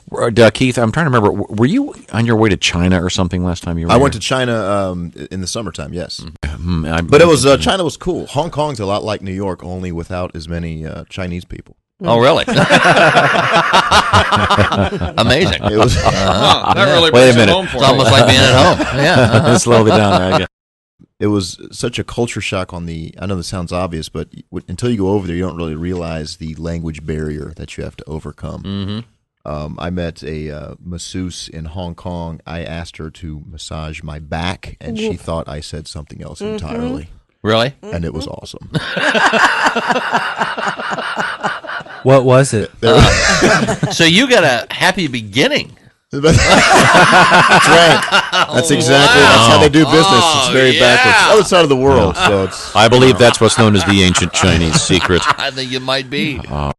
Keith, I'm trying to remember. Were you on your way to China or something last time you were I here? went to China in the summertime, yes. But But it was China was cool. Hong Kong's a lot like New York, only without as many Chinese people. Oh, really? Amazing. It was That really Wait a brings it minute. home for It's you. almost like being at home. Yeah. Slow it down. I guess. it was such a culture shock on the. I know this sounds obvious, but until you go over there, you don't really realize the language barrier that you have to overcome. Mm-hmm. I met a masseuse in Hong Kong. I asked her to massage my back, and she thought I said something else entirely, Really? and it was awesome. What was it? So you got a happy beginning. That's right. That's exactly. That's how they do business. It's very backwards. Other side of the world. So it's. I believe that's what's known as the ancient Chinese secret. I think it might be.